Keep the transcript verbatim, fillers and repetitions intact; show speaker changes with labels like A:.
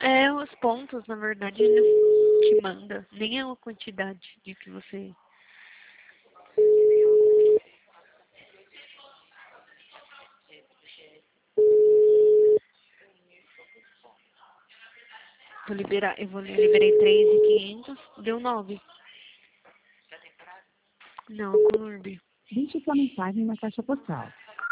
A: É, os pontos, na verdade, ele te manda. Nem é a quantidade de que você... Vou liberar, eu vou liberei três mil e quinhentos, deu nove. Não, Colorbe.
B: Deixe sua mensagem na caixa postal.